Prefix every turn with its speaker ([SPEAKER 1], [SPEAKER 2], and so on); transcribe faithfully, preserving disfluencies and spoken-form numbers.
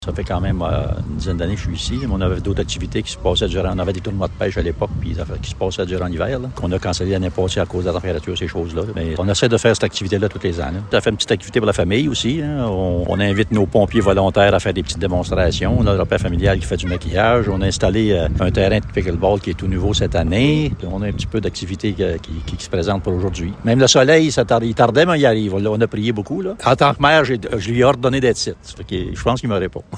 [SPEAKER 1] Ça fait quand même euh, une dizaine d'années que je suis ici. On avait d'autres activités qui se passaient durant... On avait des tournois de pêche à l'époque puis qui se passaient durant l'hiver, là, qu'on a cancellé l'année passée à cause de la température, ces choses-là. Mais on essaie de faire cette activité-là tous les ans. Là. Ça fait une petite activité pour la famille aussi. Hein. On, on invite nos pompiers volontaires à faire des petites démonstrations. On a le repère familial qui fait du maquillage. On a installé euh, un terrain de pickleball qui est tout nouveau cette année. On a un petit peu d'activités qui, qui, qui se présentent pour aujourd'hui. Même le soleil, ça tardait, il tardait, mais il arrive. Là, on a prié beaucoup. Là. En tant que maire, j'ai, je lui ai ordonné d'être ici. Je pense qu'il me répond.